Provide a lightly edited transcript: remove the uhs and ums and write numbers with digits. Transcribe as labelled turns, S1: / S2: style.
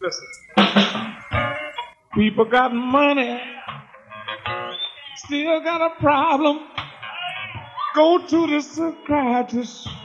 S1: People got money, still got a problem. Go to the psychiatrist.